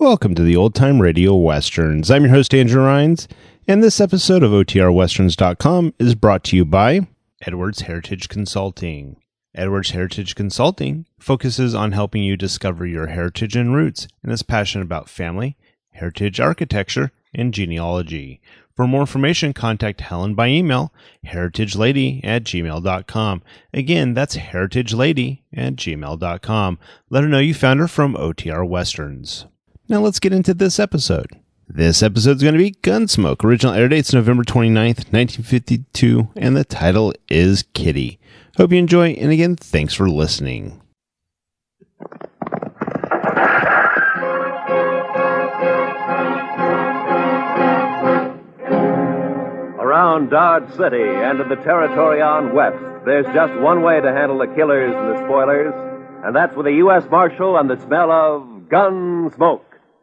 welcome to the Old Time Radio Westerns. I'm your host, Andrew Rhynes, and this episode of OTRWesterns.com is brought to you by Edwards Heritage Consulting. Edwards Heritage Consulting focuses on helping you discover your heritage and roots and is passionate about family, heritage architecture, and genealogy. For more information, contact Helen by email, heritagelady@gmail.com. Again, that's heritagelady@gmail.com. Let her know you found her from OTR Westerns. Now let's get into this episode. This episode is going to be Gunsmoke. Original air date's November 29th, 1952, and the title is Kitty. Hope you enjoy, and again, thanks for listening. Around Dodge City and in the territory on West, there's just one way to handle the killers and the spoilers, and that's with a U.S. Marshal and the smell of gun smoke.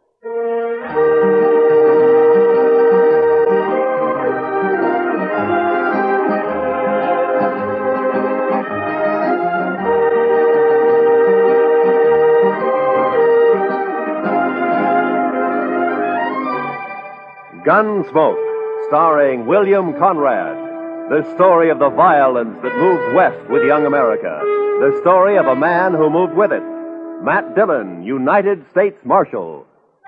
Gunsmoke, starring William Conrad. The story of the violence that moved west with young America. The story of a man who moved with it. Matt Dillon, United States Marshal.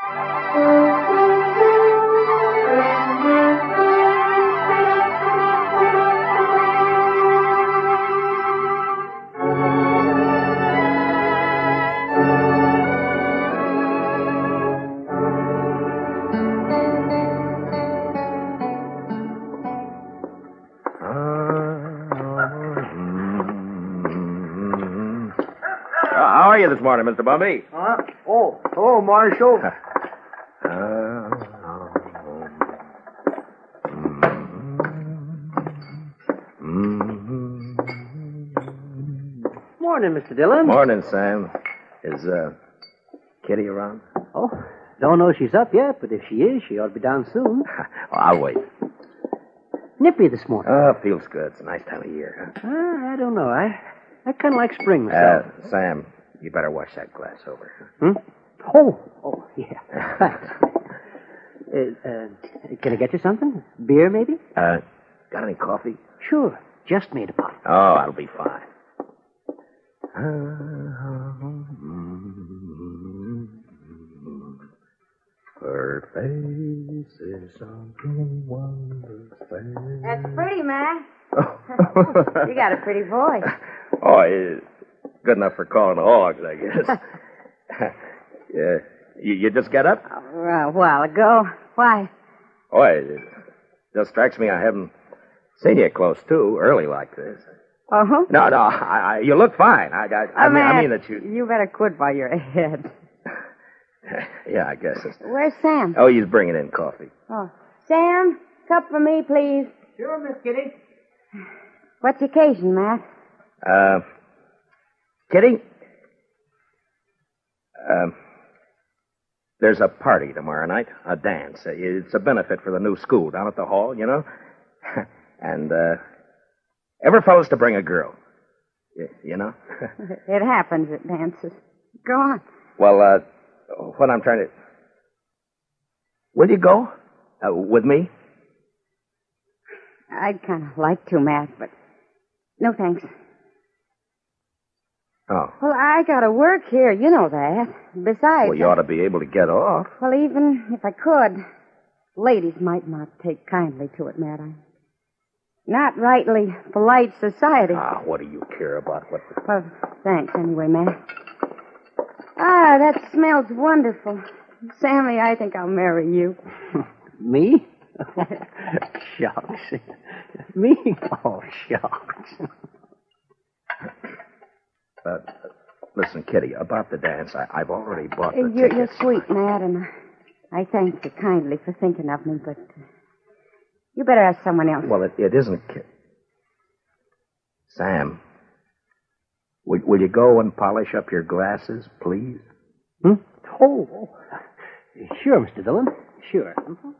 How are you this morning, Mr. Bumby? Oh, Marshal. Morning, Mr. Dillon. Morning, Sam. Is, Kitty around? Oh, don't know she's up yet, but if she is, she ought to be down soon. I'll wait. Nippy this morning. Oh, feels good. It's a nice time of year, huh? I don't know. I kind of like spring myself. Sam, you better wash that glass over. Oh, yeah. Thanks. Can I get you something? Beer, maybe? Got any coffee? Sure. Just made a pot. Oh, that'll be fine. Her face is something wonderful. That's pretty, Matt. You got a pretty voice. Oh, it's good enough for calling hogs, I guess. Yeah. You just get up? A while ago. Why? Oh, it just strikes me I haven't seen you close too early like this. Uh-huh. No, you look fine. I mean that you... You better quit while you're ahead. Yeah, I guess it's... Where's Sam? Oh, he's bringing in coffee. Oh. Sam, cup for me, please. Sure, Miss Kitty. What's the occasion, Matt? Kitty? There's a party tomorrow night, a dance. It's a benefit for the new school down at the hall, you know? And, every fellow's to bring a girl. You know? It happens at dances. Go on. Well, what I'm trying to... Will you go? With me? I'd kind of like to, Matt, but no thanks. Oh. Well, I gotta work here, you know that. Besides... Well, you ought to be able to get off. Well, even if I could, ladies might not take kindly to it, Matt. I'm not rightly polite society. What do you care about what... Well, thanks anyway, Matt. That smells wonderful. Sammy, I think I'll marry you. Me? Shucks. Me? Oh, shucks. Listen, Kitty, about the dance, I've already bought the You're tickets. sweet, Matt, and I thank you kindly for thinking of me, but you better ask someone else. Well, it isn't... Sam, will you go and polish up your glasses, please? Oh, sure, Mr. Dillon. Sure.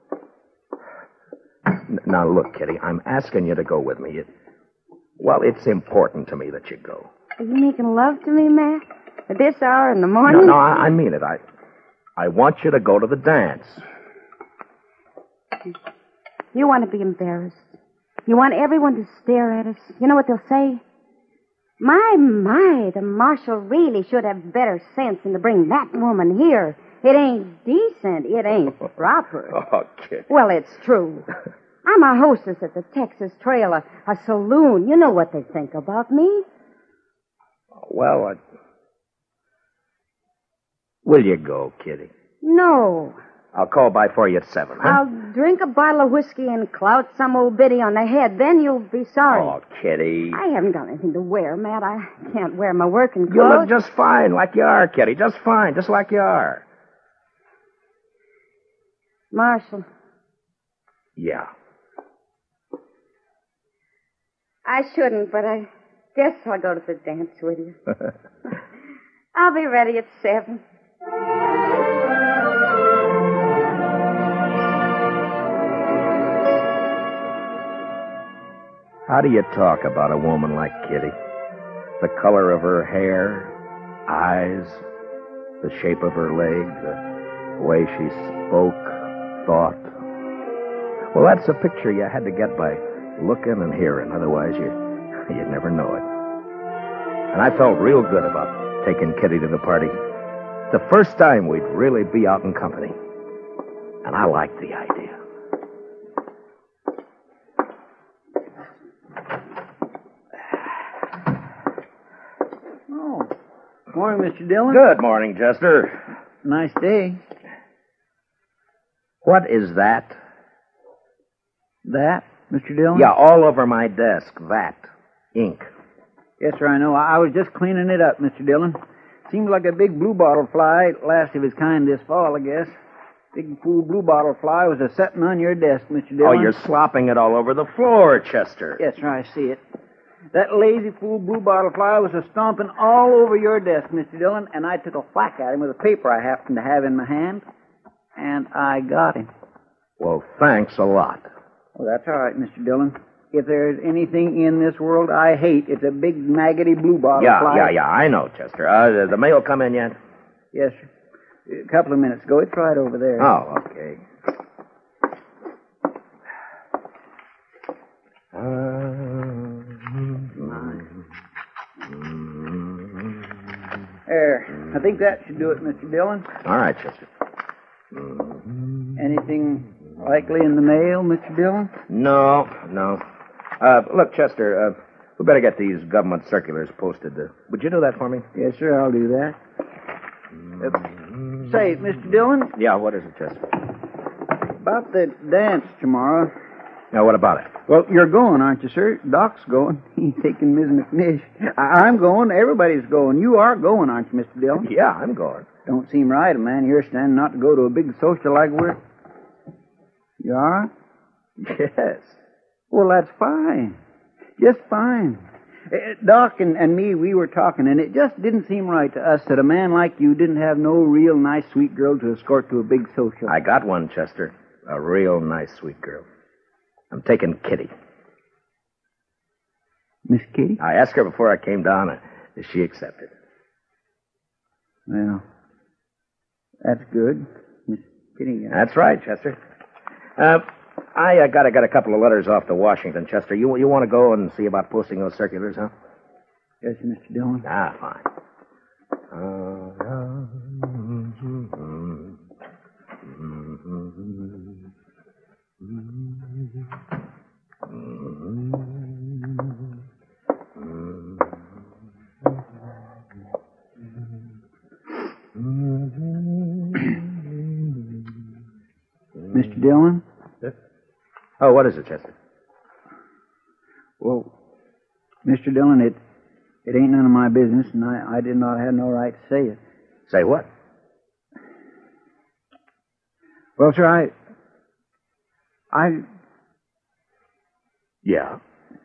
Now, look, Kitty, I'm asking you to go with me. It's important to me that you go. Are you making love to me, Matt? At this hour in the morning? No, I mean it. I want you to go to the dance. You want to be embarrassed. You want everyone to stare at us. You know what they'll say? My, the marshal really should have better sense than to bring that woman here. It ain't decent. It ain't proper. Oh, kid. Well, it's true. I'm a hostess at the Texas Trail, a saloon. You know what they think about me. Well, will you go, Kitty? No. I'll call by for you at 7, huh? I'll drink a bottle of whiskey and clout some old biddy on the head. Then you'll be sorry. Oh, Kitty. I haven't got anything to wear, Matt. I can't wear my working clothes. You look just fine, like you are, Kitty. Just fine, just like you are. Marshal. Yeah. I shouldn't, but I guess I'll go to the dance with you. I'll be ready at 7. How do you talk about a woman like Kitty? The color of her hair, eyes, the shape of her legs, the way she spoke, thought. Well, that's a picture you had to get by looking and hearing. Otherwise, you'd never know it. And I felt real good about taking Kitty to the party. The first time we'd really be out in company. And I liked the idea. Morning, Mr. Dillon. Good morning, Chester. Nice day. What is that? That, Mr. Dillon? Yeah, all over my desk. That. Ink. Yes, sir, I know. I was just cleaning it up, Mr. Dillon. Seems like a big bluebottle fly, last of its kind this fall, I guess. Big fool bluebottle fly was a-setting on your desk, Mr. Dillon. Oh, you're slopping it all over the floor, Chester. Yes, sir, I see it. That lazy fool bluebottle fly was a-stomping all over your desk, Mr. Dillon, and I took a whack at him with a paper I happened to have in my hand, and I got him. Well, thanks a lot. Well, that's all right, Mr. Dillon. If there's anything in this world I hate, it's a big, maggoty bluebottle fly. Yeah, I know, Chester. The mail come in yet? Yes, sir. A couple of minutes ago. It's right over there. Oh, okay. There. I think that should do it, Mr. Dillon. All right, Chester. Anything likely in the mail, Mr. Dillon? No. Look, Chester, we better get these government circulars posted. Would you do that for me? Yes, sir, I'll do that. Say, Mr. Dillon, Yeah, what is it, Chester? about the dance tomorrow. Now, what about it? Well, you're going, aren't you, sir? Doc's going. He's taking Ms. McNish. I'm going. Everybody's going. You are going, aren't you, Mr. Dillon? Yeah, I'm going. Don't seem right, a man here standing not to go to a big social like we're... You are? Yes. Well, that's fine. Just fine. Doc and me, we were talking, and it just didn't seem right to us that a man like you didn't have no real nice, sweet girl to escort to a big social. I got one, Chester. A real nice, sweet girl. I'm taking Kitty. Miss Kitty? I asked her before I came down, and she accepted. Well, that's good. Miss Kitty. That's right, Chester. I got a couple of letters off to Washington, Chester. You want to go and see about posting those circulars, huh? Yes, Mr. Dillon. Ah, fine. Mr. Dillon? Oh, what is it, Chester? Well, Mr. Dillon, it ain't none of my business, and I did not have no right to say it. Say what? Well, sir, Yeah.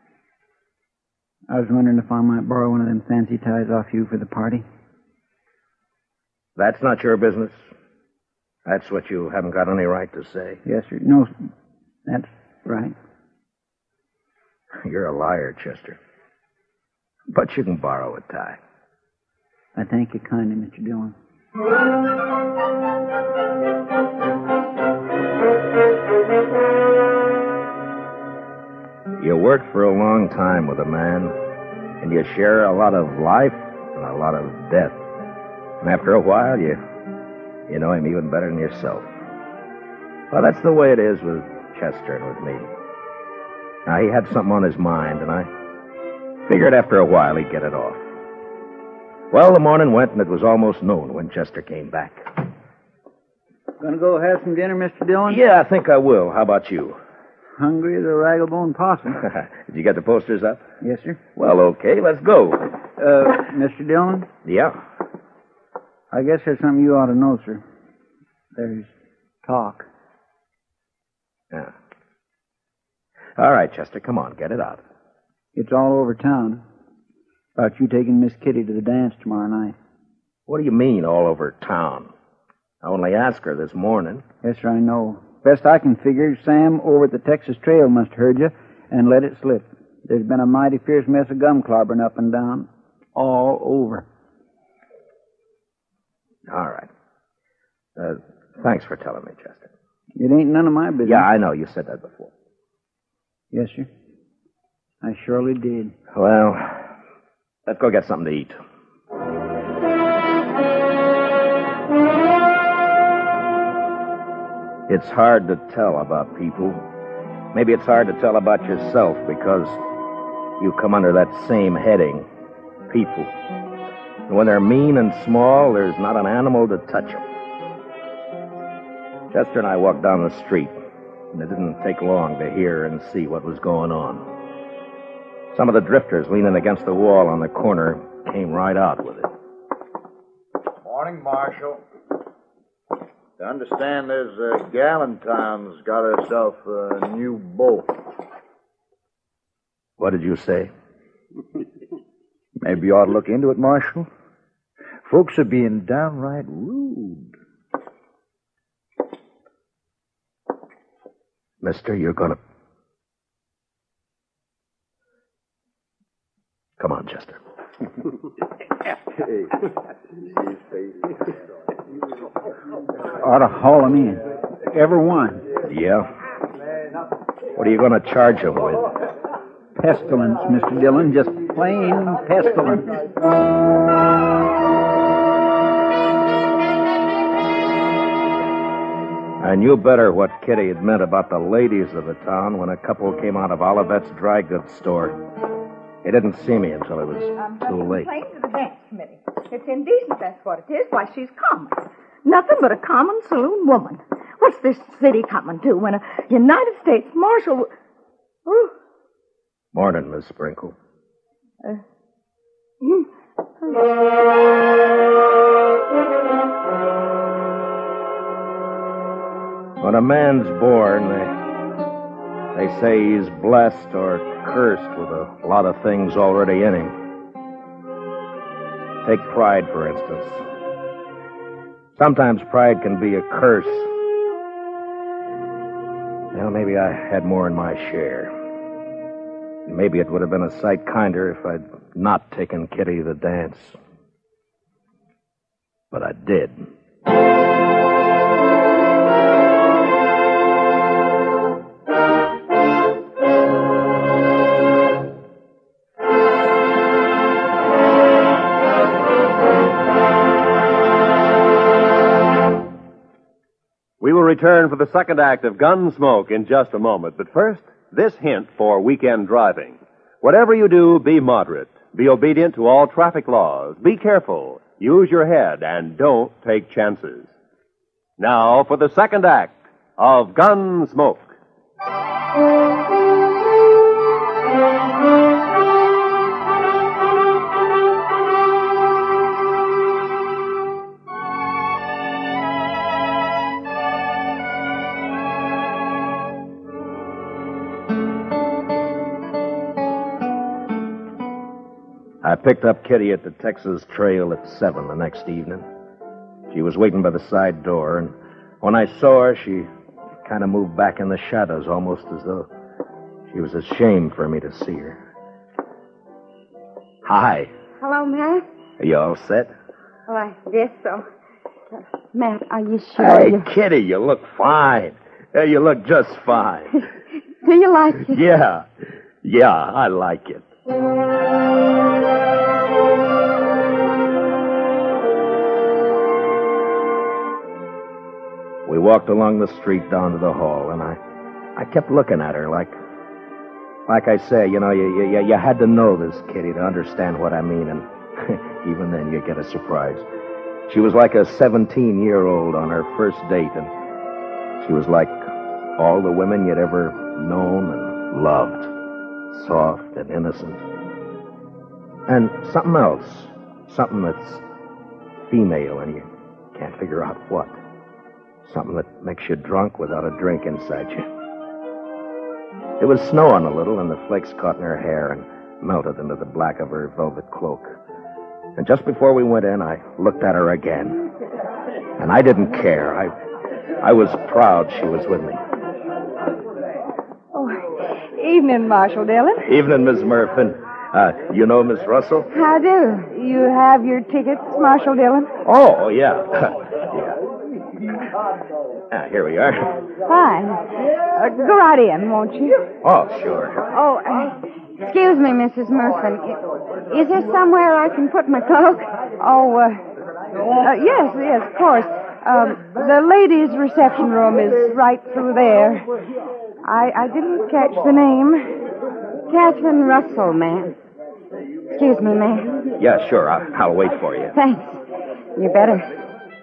I was wondering if I might borrow one of them fancy ties off you for the party. That's not your business. That's what you haven't got any right to say. Yes, sir. No, that's right. You're a liar, Chester. But you can borrow a tie. I thank you kindly, Mr. Dillon. work for a long time with a man, and you share a lot of life and a lot of death. And after a while, you know him even better than yourself. Well, that's the way it is with Chester and with me. Now, he had something on his mind, and I figured after a while he'd get it off. Well, the morning went, and it was almost noon when Chester came back. Gonna go have some dinner, Mr. Dillon? Yeah, I think I will. How about you? Hungry as a raggle-bone possum. Did you get the posters up? Yes, sir. Well, okay, let's go. Mr. Dillon? Yeah? I guess there's something you ought to know, sir. There's talk. Yeah. All right, Chester, come on, get it out. It's all over town about you taking Miss Kitty to the dance tomorrow night. What do you mean, all over town? I only asked her this morning. Yes, sir, I know. Best I can figure, Sam over at the Texas Trail must have heard you and let it slip. There's been a mighty fierce mess of gum clobbering up and down. All over. All right. Thanks for telling me, Chester. It ain't none of my business. Yeah, I know. You said that before. Yes, sir. I surely did. Well, let's go get something to eat. It's hard to tell about people. Maybe it's hard to tell about yourself because you come under that same heading, people. And when they're mean and small, there's not an animal to touch them. Chester and I walked down the street, and it didn't take long to hear and see what was going on. Some of the drifters leaning against the wall on the corner came right out with it. Morning, Marshal. I understand there's Galentine's got herself a new beau. What did you say? Maybe you ought to look into it, Marshal. Folks are being downright rude. Mister, you're gonna... Come on, Chester. Ought to haul 'em in. Every one. Yeah? What are you gonna charge him with? Pestilence, Mr. Dillon. Just plain pestilence. I knew better what Kitty had meant about the ladies of the town when a couple came out of Olivet's dry goods store. They didn't see me until it was too late. Complain to the dance committee. It's indecent, that's what it is. Why, she's common. Nothing but a common saloon woman. What's this city coming to when a United States Marshal... Ooh. Morning, Miss Sprinkle. When a man's born, they say he's blessed or cursed with a lot of things already in him. Take pride, for instance. Sometimes pride can be a curse. Well, maybe I had more in my share. Maybe it would have been a sight kinder if I'd not taken Kitty to the dance. But I did. We will return for the second act of Gunsmoke in just a moment. But first, this hint for weekend driving. Whatever you do, be moderate. Be obedient to all traffic laws. Be careful. Use your head and don't take chances. Now for the second act of Gunsmoke. I picked up Kitty at the Texas Trail at 7 the next evening. She was waiting by the side door, and when I saw her, she kind of moved back in the shadows, almost as though she was ashamed for me to see her. Hi. Hello, Matt. Are you all set? Well, I guess so. Matt, are you sure? Hey, Kitty, you look fine. You look just fine. Do you like it? Yeah. Yeah, I like it. We walked along the street down to the hall, and I kept looking at her like I say, you had to know this, Kitty, to understand what I mean, and even then you get a surprise. She was like a 17-year-old on her first date, and she was like all the women you'd ever known and loved, soft and innocent. And something else, something that's female, and you can't figure out what. Something that makes you drunk without a drink inside you. It was snowing a little, and the flakes caught in her hair and melted into the black of her velvet cloak. And just before we went in, I looked at her again. And I didn't care. I was proud she was with me. Oh, evening, Marshal Dillon. Evening, Miss Murphy. You know Miss Russell? How do? You have your tickets, Marshal Dillon? Oh, yeah. Here we are. Fine. Go right in, won't you? Oh, sure. Oh, excuse me, Mrs. Murphy. Is there somewhere I can put my cloak? Oh, yes, of course. The ladies' reception room is right through there. I didn't catch the name. Catherine Russell, ma'am. Excuse me, ma'am. Yeah, sure. I'll wait for you. Thanks. You better.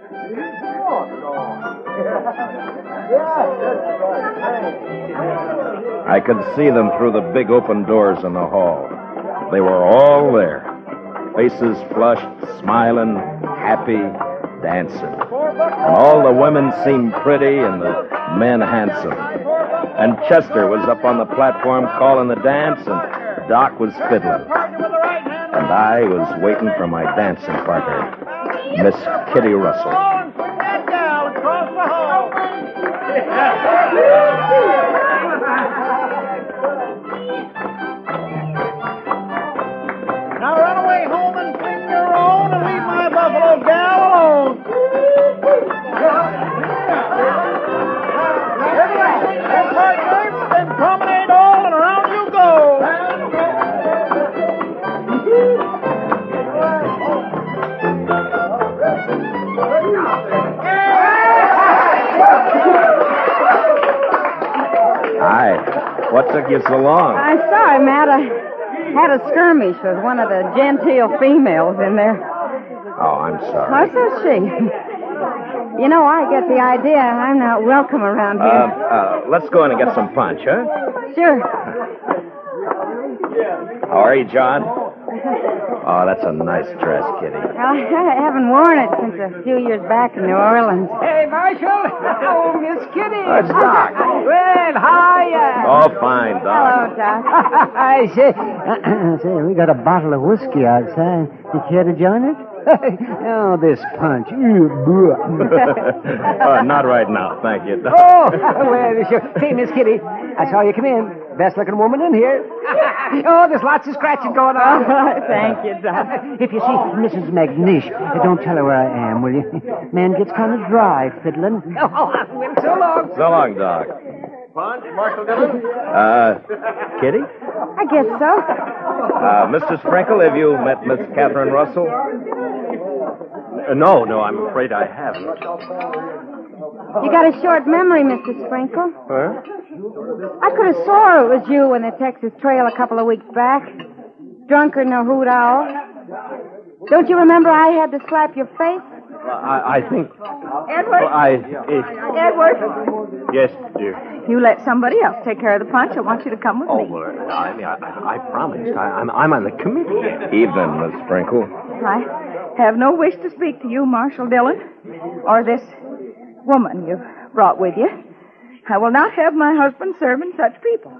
I could see them through the big open doors in the hall. They were all there. Faces flushed, smiling, happy, dancing. And all the women seemed pretty and the men handsome. And Chester was up on the platform calling the dance, and Doc was fiddling. And I was waiting for my dancing partner, Miss Kitty Russell. Now run away home and sing your own and leave my buffalo gal alone. Then promenade all and around you go. Hi. What took you so long? I'm sorry, Matt. I had a skirmish with one of the genteel females in there. Oh, I'm sorry. What does she? You know, I get the idea I'm not welcome around here. Let's go in and get some punch, huh? Sure. How are you, John? Oh, that's a nice dress, Kitty. Well, I haven't worn it since a few years back in New Orleans. Hey, Marshal. Oh, Miss Kitty. It's Doc. Well, hiya. Oh, fine, Doc. Hello, Doc. I say, we got a bottle of whiskey outside. You care to join us? Oh, this punch. Not right now, thank you, Doc. Oh, well, sure. Hey, Miss Kitty, I saw you come in. Best looking woman in here. Oh, there's lots of scratching going on. Thank you, Doc. If you see Mrs. McNish, don't tell her where I am, will you? Man gets kind of dry fiddling. Oh, well, so long. So long, Doc. Punch, Marshal Dillon. Kitty? I guess so. Mr. Sprinkle, have you met Miss Catherine Russell? No, I'm afraid I haven't. You got a short memory, Mr. Sprinkle. Huh? I could have swore it was you in the Texas Trail a couple of weeks back. Drunker than a hoot owl. Don't you remember I had to slap your face? I think... Edward? Edward? Yes, dear. You let somebody else take care of the punch. I want you to come with me. Well, I promised. I'm on the committee. Evening, Miss Sprinkle. I have no wish to speak to you, Marshal Dillon, or this woman you've brought with you. I will not have my husband serving such people.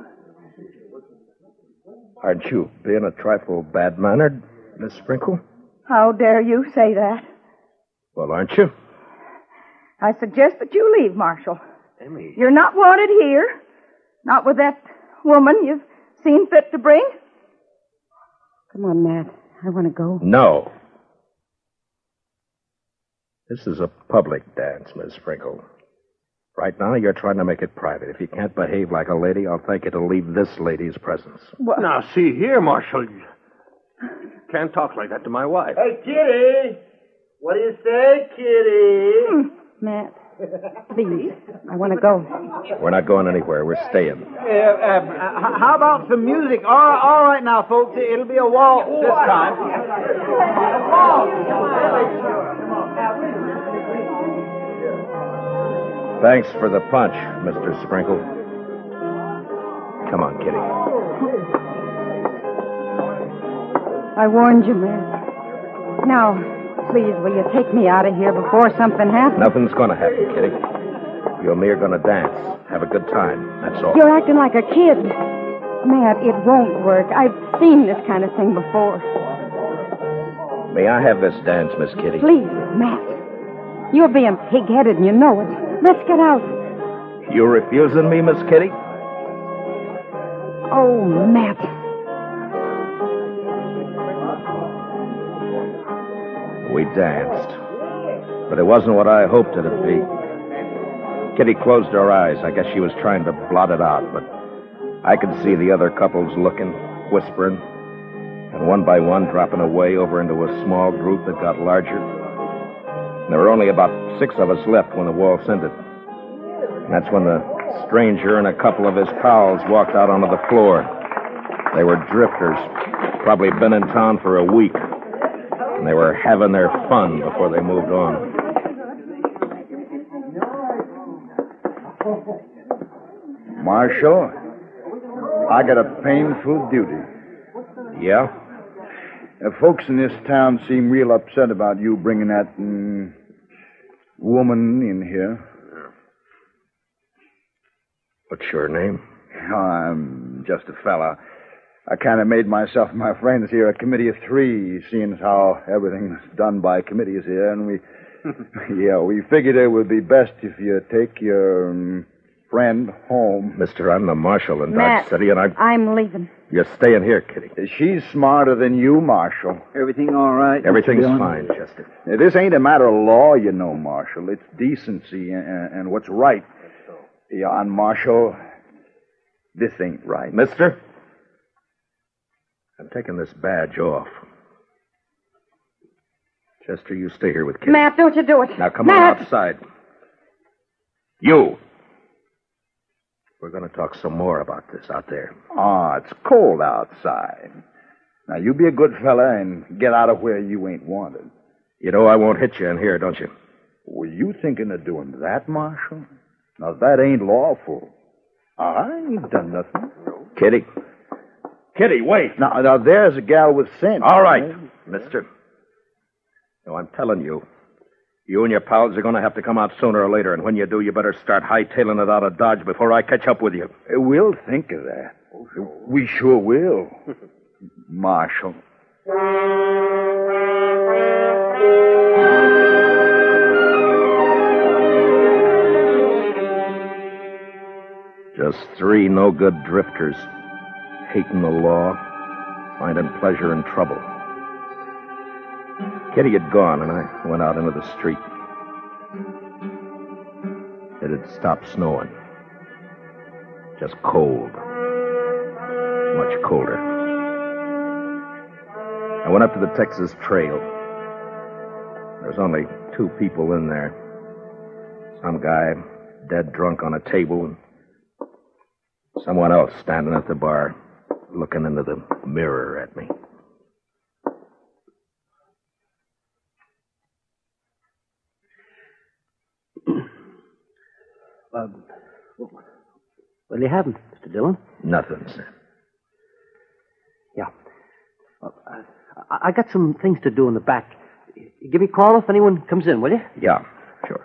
Aren't you being a trifle bad-mannered, Miss Sprinkle? How dare you say that? Well, aren't you? I suggest that you leave, Marshal. Emmy. You're not wanted here. Not with that woman you've seen fit to bring. Come on, Matt. I want to go. No. This is a public dance, Miss Sprinkle. Right now, you're trying to make it private. If you can't behave like a lady, I'll thank you to leave this lady's presence. What? Now, see here, Marshal. You can't talk like that to my wife. Hey, Kitty! What do you say, Kitty? Matt, please, I want to go. We're not going anywhere. We're staying. How about some music? All right now, folks. It'll be a waltz this time. Thanks for the punch, Mr. Sprinkle. Come on, Kitty. I warned you, Matt. Now, please, will you take me out of here before something happens? Nothing's going to happen, Kitty. You and me are going to dance. Have a good time. That's all. You're acting like a kid. Matt, it won't work. I've seen this kind of thing before. May I have this dance, Miss Kitty? Please, Matt. You're being pig-headed and you know it. Let's get out. You refusing me, Miss Kitty? Oh, Matt. We danced. But it wasn't what I hoped it'd be. Kitty closed her eyes. I guess she was trying to blot it out, but I could see the other couples looking, whispering, and one by one dropping away over into a small group that got larger. There were only about 6 of us left when the waltz ended. And that's when the stranger and a couple of his pals walked out onto the floor. They were drifters, probably been in town for a week. And they were having their fun before they moved on. Marshal, I got a painful duty. Yeah? Folks in this town seem real upset about you bringing that woman in here. What's your name? I'm just a fella. I kind of made myself and my friends here a committee of 3, seeing as how everything's done by committees here, and we figured it would be best if you take your friend home. Mister, I'm the marshal in Matt, Dodge City, and I'm leaving. You're staying here, Kitty. She's smarter than you, Marshal. Everything all right? Everything's Mr. Dillon? fine, Chester. Now, this ain't a matter of law, you know, Marshal. It's decency and what's right. Yeah, and Marshal, this ain't right. Mister, I'm taking this badge off. Chester, you stay here with Kitty. Matt, don't you do it. Now, come Matt. on outside. You. We're going to talk some more about this out there. It's cold outside. Now, you be a good fella and get out of where you ain't wanted. You know I won't hit you in here, don't you? Were you thinking of doing that, Marshal? Now, that ain't lawful. I ain't done nothing. Kitty. Kitty, wait. Now there's a gal with sense. All right, mister. No, I'm telling you. You and your pals are going to have to come out sooner or later, and when you do, you better start hightailing it out of Dodge before I catch up with you. We'll think of that. We sure will. Marshal. Just 3 no-good drifters, hating the law, finding pleasure in trouble. Kitty had gone, and I went out into the street. It had stopped snowing. Just cold. Much colder. I went up to the Texas Trail. There was only 2 people in there. Some guy dead drunk on a table, and someone else standing at the bar, looking into the mirror at me. What do you have, Mr. Dillon? Nothing, sir. Yeah. I got some things to do in the back. Give me a call if anyone comes in, will you? Yeah, sure.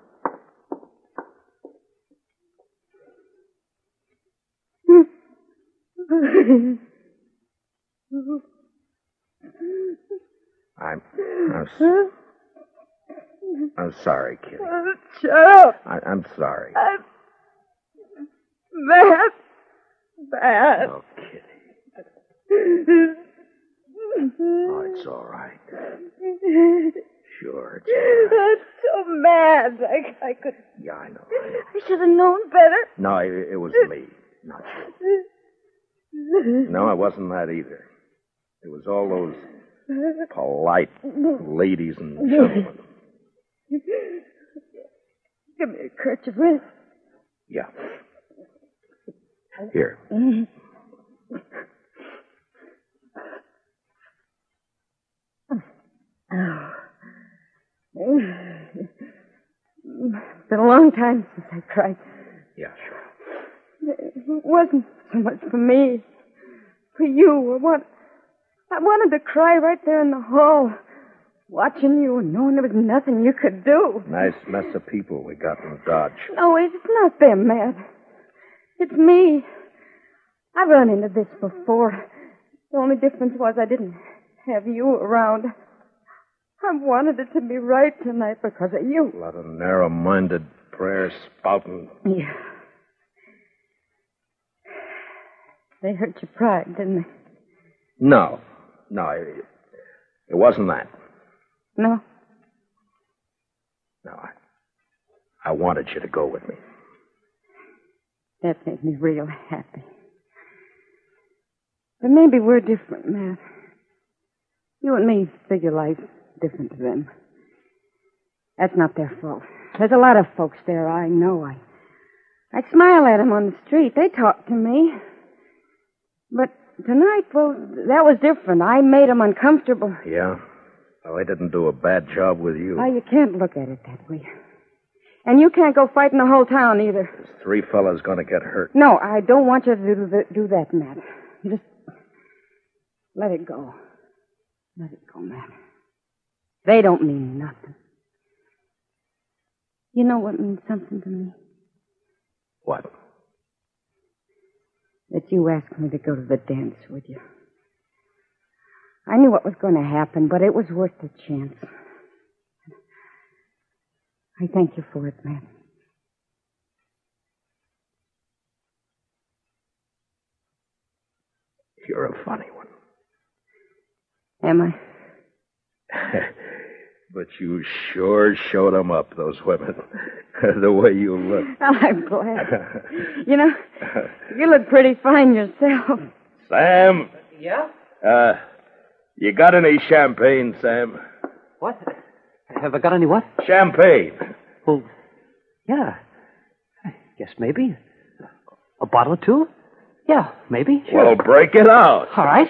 I'm sorry, Kitty. Shut up. I'm sorry. Matt. Matt. Oh, Kitty. Oh, it's all right. Sure, it's all right. Tell mad. I could... Yeah, I know. I should have known better. No, it was me, not you. No, it wasn't that either. It was all those polite ladies and gentlemen. Give me a kerchief, will. Yeah. Here. Oh. It's been a long time since I cried. Yeah, sure. It wasn't so much for me. For you. I wanted to cry right there in the hall, watching you and knowing there was nothing you could do. Nice mess of people we got in Dodge. No, it's not them, Matt. It's me. I've run into this before. The only difference was I didn't have you around. I wanted it to be right tonight because of you. A lot of narrow-minded prayer spouting. Yeah. They hurt your pride, didn't they? No, it wasn't that. No? No, I wanted you to go with me. That made me real happy. But maybe we're different, Matt. You and me figure life different to them. That's not their fault. There's a lot of folks there, I know. I smile at them on the street. They talk to me. But tonight, well, that was different. I made them uncomfortable. Yeah? Well, I didn't do a bad job with you. Oh, you can't look at it that way. And you can't go fighting the whole town either. There's 3 fellas going to get hurt. No, I don't want you to do that, Matt. Just let it go. Let it go, Matt. They don't mean nothing. You know what means something to me? What? That you asked me to go to the dance with you. I knew what was going to happen, but it was worth the chance. I thank you for it, Matt. You're a funny one. Am I? But you sure showed them up, those women. The way you look. Well, I'm glad. You know, you look pretty fine yourself. Sam? Yeah? You got any champagne, Sam? What? Have I got any what? Champagne. Well, yeah. I guess maybe. A bottle or two? Yeah, maybe. Sure. Well, break it out. All right.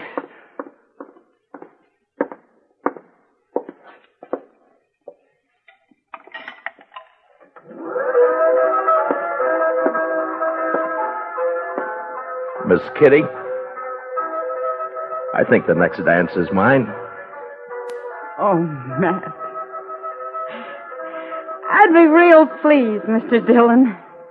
Miss Kitty, I think the next dance is mine. Oh, Matt. I'd be real pleased, Mr. Dillon.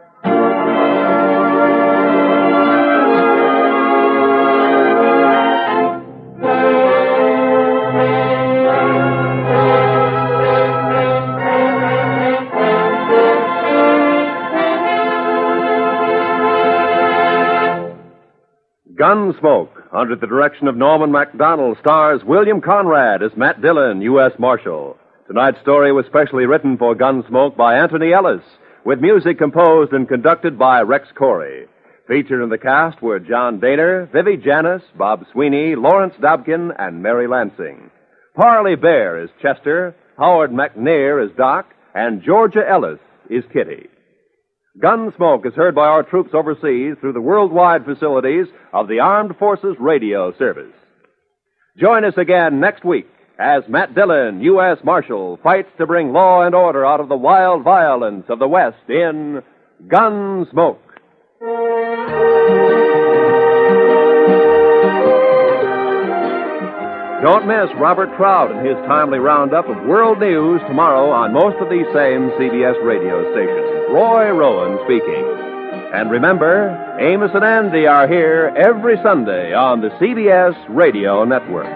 Gunsmoke, under the direction of Norman MacDonald, stars William Conrad as Matt Dillon, U.S. Marshal. Tonight's story was specially written for Gunsmoke by Anthony Ellis, with music composed and conducted by Rex Corey. Featured in the cast were John Daner, Vivi Janis, Bob Sweeney, Lawrence Dobkin, and Mary Lansing. Parley Bear is Chester, Howard McNair is Doc, and Georgia Ellis is Kitty. Gunsmoke is heard by our troops overseas through the worldwide facilities of the Armed Forces Radio Service. Join us again next week as Matt Dillon, U.S. Marshal, fights to bring law and order out of the wild violence of the West in Gunsmoke. Don't miss Robert Trout and his timely roundup of world news tomorrow on most of these same CBS radio stations. Roy Rowan speaking. And remember, Amos and Andy are here every Sunday on the CBS Radio Network.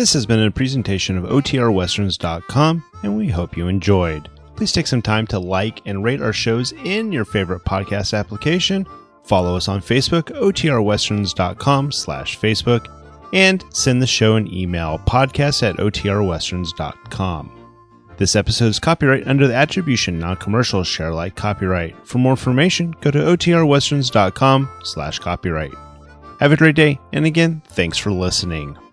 This has been a presentation of OTRWesterns.com, and we hope you enjoyed. Please take some time to like and rate our shows in your favorite podcast application. Follow us on Facebook, OTRWesterns.com/Facebook, and send the show an email, podcast@OTRWesterns.com. This episode is copyright under the Attribution Non-Commercial Share Alike copyright. For more information, go to OTRWesterns.com/copyright. Have a great day, and again, thanks for listening.